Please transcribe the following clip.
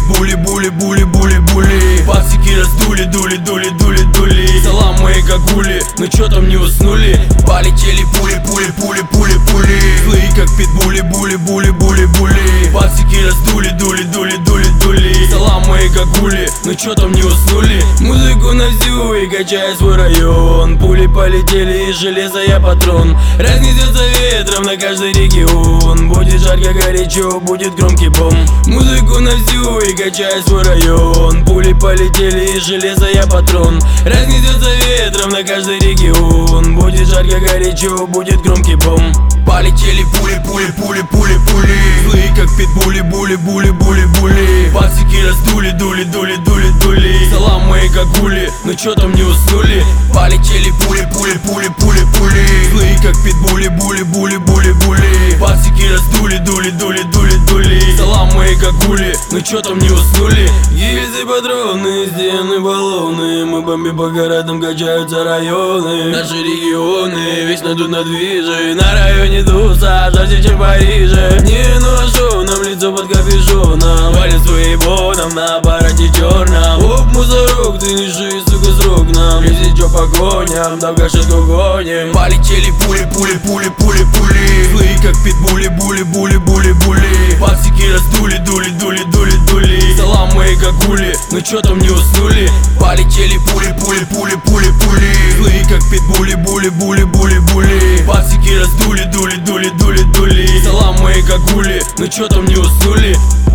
питбули, були, були, були, були. Пацики раздули, дули, дули, дули, дули. Салам мои гагули, ну чё там не уснули? Полетели пули, пули, пули, пули, пули. Злые как питбули, були, були, були, були. Пацики раздули, дули, дули, дули, дули. Салам мои гагули, ну чё там не уснули? Музыку на всю и качая свой район. Пули полетели, из железа я патрон. Разнесется ветром на каждый регион. Будет жарко, горячо, будет громкий бом. Музыку на всю и качая свой район. Пули полетели, из железа я патрон. Разнесется ветром на каждый регион. Будет жарко, горячо, будет громкий бом. Полетели пули, пули, пули, пули, пули. Злые как питбули, були, були, були, були. Пацики раздули, дули, дули, дули, дули. Салам мои гагули, ну чё там не уснули? Полетели пули, пули, пули, пули, пули. Злые как питбули, були, були, були, були. Пацики раздули, дули, дули, дули, дули. Салам мои гагули, ну чё там не уснули? Гильзы, патроны, стены, баллоны. Мы бомбим по городам, качаются районы. Наши регионы вечно идут на движе. На районе туса, жарче, чем в Париже. Не ношу нам лицо под капюшоном. Валим своим боном на аппарате черном. Оп, мусорок, ты не ши, сука, срок нам. Если чё по коням, да в гашетку гоним. Полетели пули, пули, пули, пули, пули. Злые как питбули, були, були, були, були. Пацики раздули, дули, дули, дули, дули. Салам мои гагули, ну чё там не уснули? Полетели пули, пули, пули, пули, пули. Злые как питбули, були, були, були, були. Пацики раздули, дули, дули, дули, дули. Салам мои гагули, ну чё там не уснули?